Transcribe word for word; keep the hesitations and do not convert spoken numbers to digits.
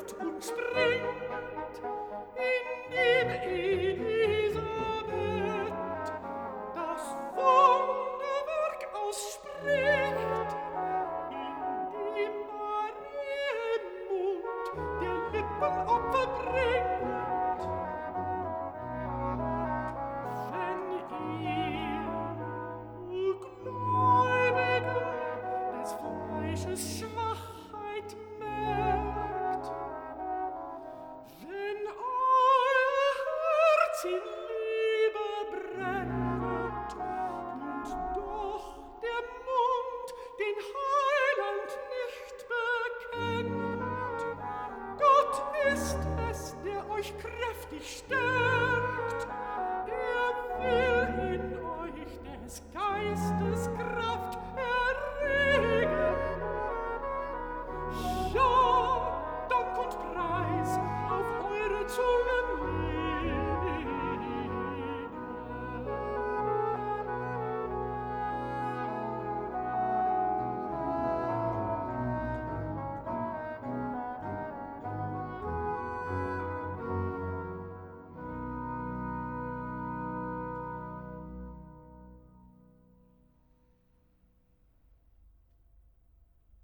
hüpft und springt in dem Elisabeth das Wunderwerk ausspricht, in dem Marienmund der Lippenopfer bringt. Wenn ihr, o Gläubige, des Fleisches Schwachheit merkt, wenn euer Herz in Liebe brennt und doch der Mund den Heiland nicht bekennt, Gott ist es, der euch kräftig stärkt